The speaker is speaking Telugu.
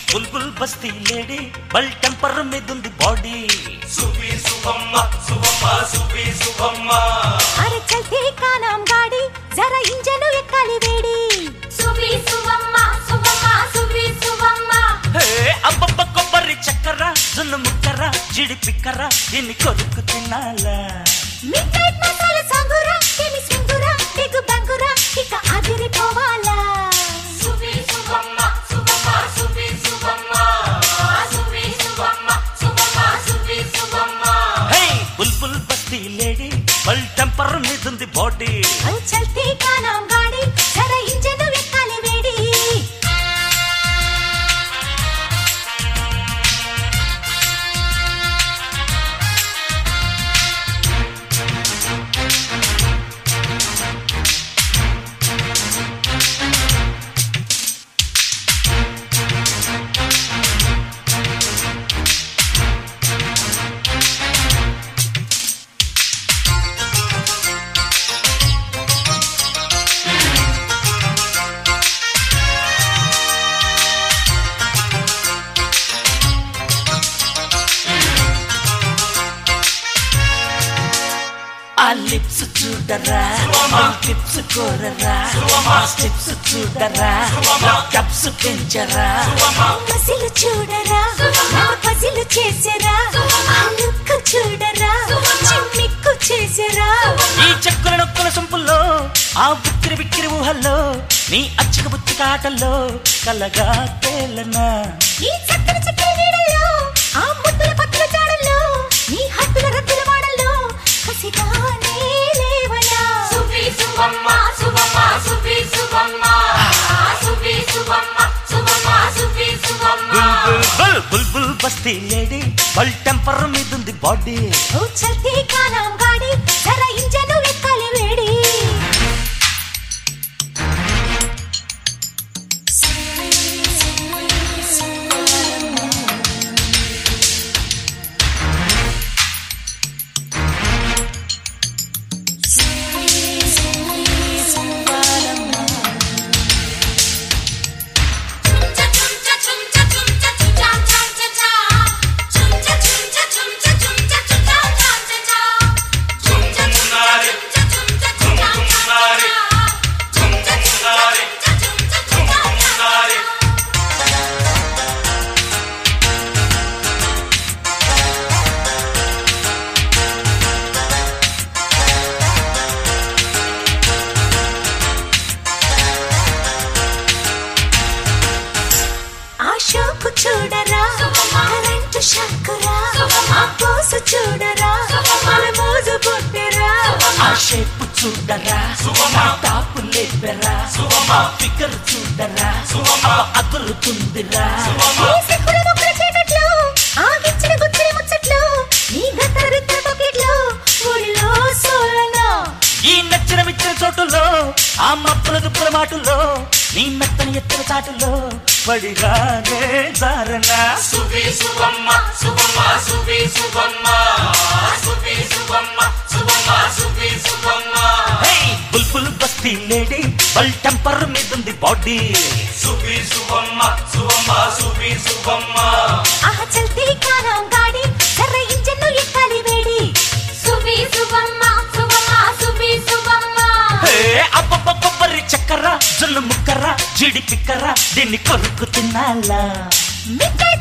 బుల్బుల్ బస్తీ లేడీ బల్ టెంపర్ మీదుంది బాడీ సుబి సుబమ్మ సుబమ్మ సుబి సుబమ్మ అరే చల్తే కానాం గాడి జరా ఇంజను ఎక్కాలి వేడి సుబి సుబమ్మ సుబమ్మ సుబి సుబమ్మ హే అబ్బబ్బ కొబ్బరి చక్కర జున్ను ముక్కర జిడి పిక్కర దీన్ని కొరుకు తినాలా మిడ్నైట్ మసాలా సంగురా కెమి సింగురా బిగ్ బంగురా ఇక అదిరిపోవాలా సుబి సుబమ్మ సుబమ్మ సుబి సుబమ్మ సుబి సుబమ్మ సుబమ్మ సుబి సుబమ్మ హే బుల్బుల్ బస్తీ లేడీ బల్ టెంపర్ మీదుంది బాడీ అరే చల్తే కానాం గాడి జరా ఇంజను ఎక్కాలి వేడి ఆ లిప్స్ చూడరా ఆ టిప్స్ కోరరా ఆ స్టెప్స్ చూడరా నా కప్స్ పెంచరా మసిలు చూడరా నా పజిలు చేసరా ఆ లుక్ చూడరా చిమ్మిక్కు చేసరా ఈ చెక్కుల నొక్కుల సొంపుల్లో ఆ బిక్కిరి బిక్కిరి ఊహల్లో నీ అచ్చక బుచ్చిక ఆటల్లో కలగా తేలనా ఈ చక్కని చక్కని నీడల్లో ఆ ముద్దుల పక్కల జాడల్లో నీ హద్దుల రద్దుల వాడల్లో కసిగానే లేవనా సుబి సుబమ్మ సుబమ్మ సుబి సుబమ్మ సుబి సుబమ్మ సుబమ్మ సుబి సుబమ్మ బుల్ బుల్ బుల్ బస్తీ లేడీ బల్ టెంపర్ మీదుంది బాడీ ఓ చల్తే కానాం గాడి జరా ఇంజను ఎక్కాలి వేడి షోకు చూడరా కరెంటు షాకురా ఆ పోసు చూడరా మన మోజు పుట్టరా ఆ షేప్ చూడరా నా టాపు లేపెరా ఆ ఫిగర్ చూడరా అదురుతుందిరా ఈ సిక్కుల మొక్కల చీకట్లో ఆగిచ్చిన గుచ్చిరి ముచ్చట్లు నీ గత్తర రిత్తర పొకెట్లో ఊడిలో సోలనా ఈ నచ్చిన మిచ్చిన చోటులో ఆ మప్పుల దుప్పుల మాటల్లో నీ మెత్తని ఎత్తిన చాటుల్లో పడిగానే జారనా సుబి సుబమ్మ సుబమ్మ సుబి సుబమ్మ సుబి సుబమ్మ సుబమ్మ సుబి సుబమ్మ హే బుల్బుల్ బస్తీ లేడీ బల్ టెంపర్ మీదుంది బాడీ సుబి సుబమ్మ సుబమ్మ సుబి సుబమ్మ ఆహా చల్తే కానాం గాడి జరా ఇంజను ఎక్కాలి వేడి సుబి సుబమ్మ సుబమ్మ సుబి సుబమ్మ హే అబ్బబ్బ కొబ్బరి చక్కర జున్ను ముక్కర జిడి పిక్కర దీన్ని కొరుకు తినాలా మిడ్నైట్